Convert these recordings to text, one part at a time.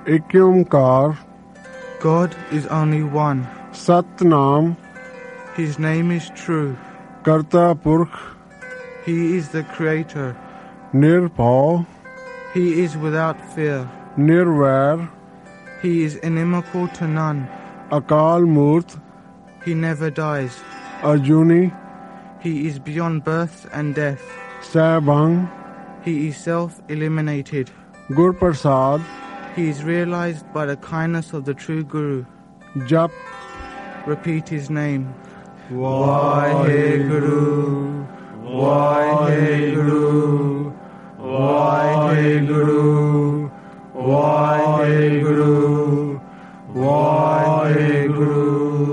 एक ओंकार, God is only one. Satnam, His name is true. करता पुरख, He is the creator. निर्भव, He is without fear. Nirvair, He is inimical to none. अकाल मूर्त, He never dies. Arjuni, He is beyond birth and death. सैभंग, He is self-eliminated. गुर प्रसाद, He is realized by the kindness of the true Guru. जप, Repeat his name. Vaheguru, Vaheguru, Vaheguru, Vaheguru, Vaheguru.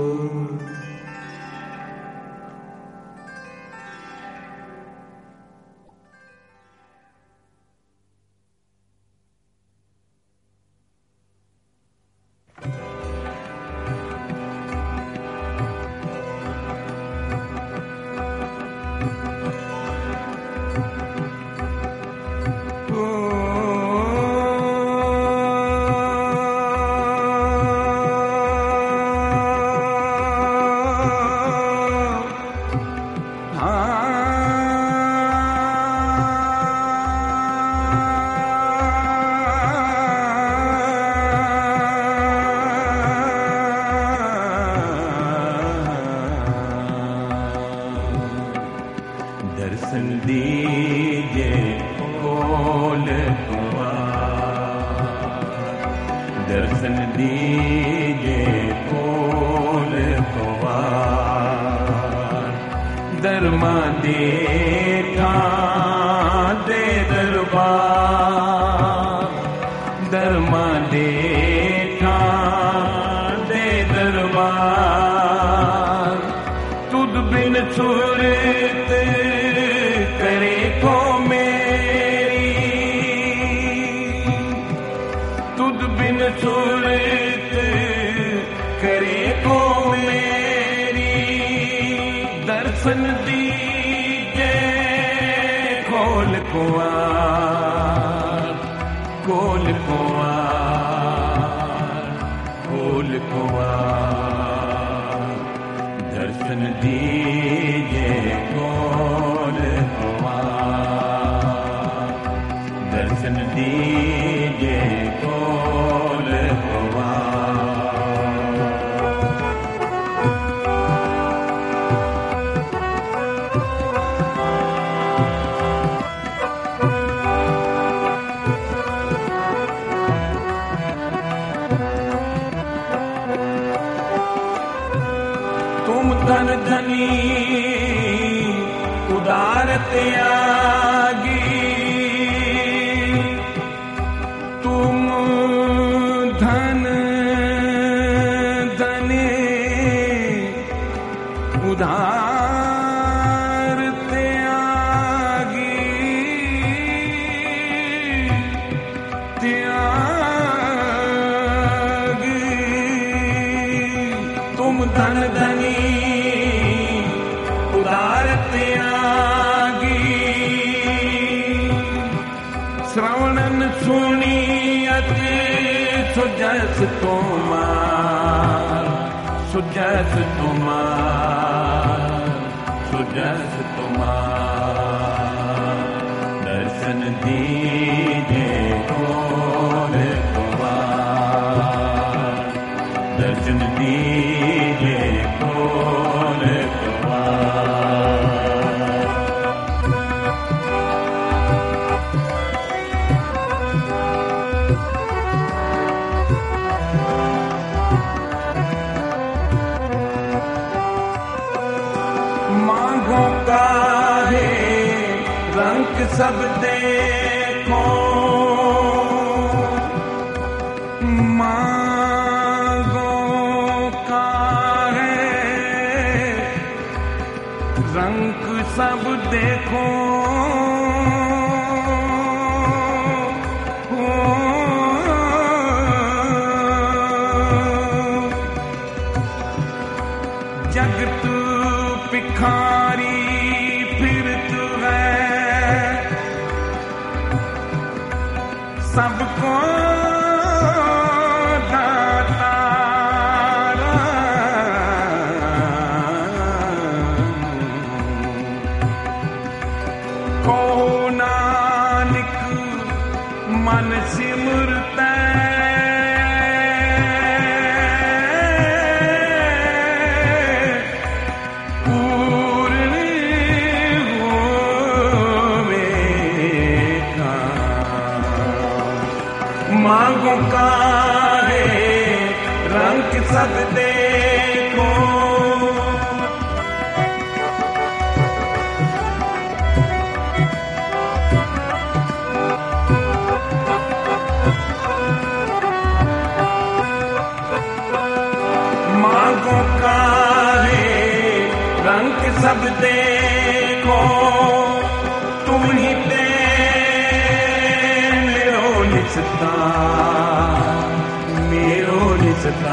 सब देखो मांगो का है रंग सब देखो जगत पिखारी सबको सब देखो तुम ही ते मेरो निसता मेरो निसता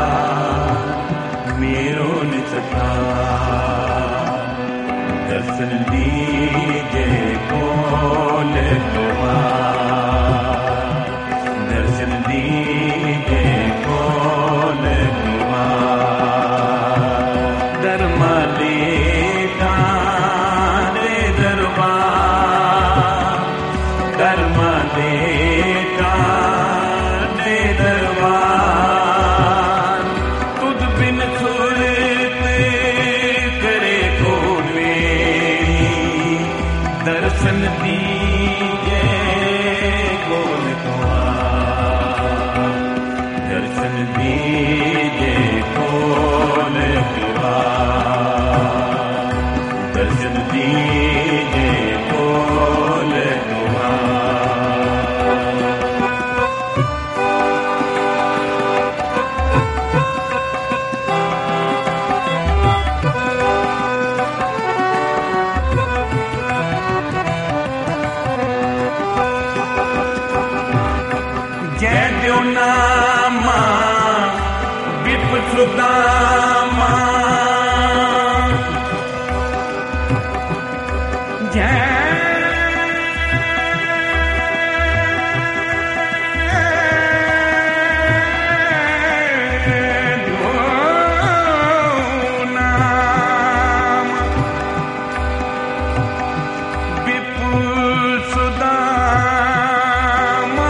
मेरो निसता दर्शन दीजे बोल तुम्हार दर्शन दीजे बोल तुम्हार धर्मा देता रे दरबार धर्मा देता रे दरबार तुझ बिन सुरत करे को मेरी दर्शन दीजे बोल तुम्हार दर्शन दीजे बोल तुम्हार दर्शन दीजे बोल जय देव नामा विप सुदामा जय देव नामा विप सुदामा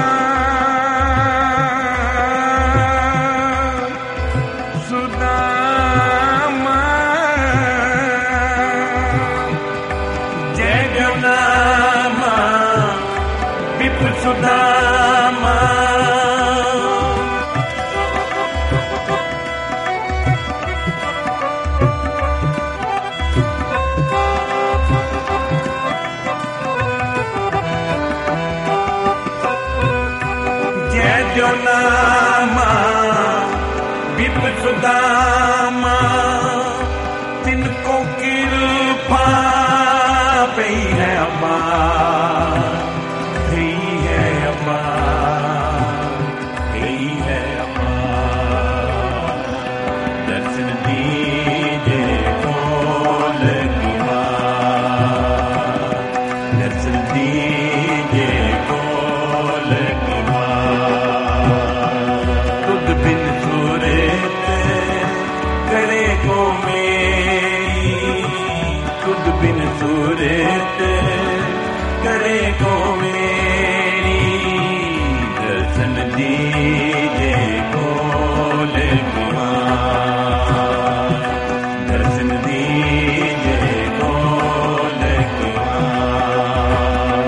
सुदामा जय देव नामा विप सुदामा जय देव नामा विप सुदामा तिनको कृपा पई है अपार पई है अपार पई है अपार दर्शन दीजे बोल तुम्हार दर्शन दीजे बोल तुम्हार तुझ बिन सूरत करे को मेरी तुझ बिन सूरत करे को मेरी दर्शन दीजे बोल तुम्हार दर्शन दीजे बोल तुम्हार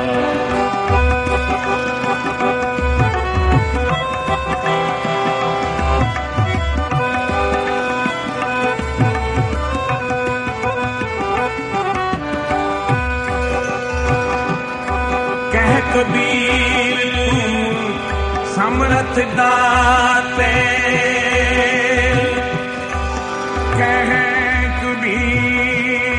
कह कबीर तुम समर्थ दाते कह कबीर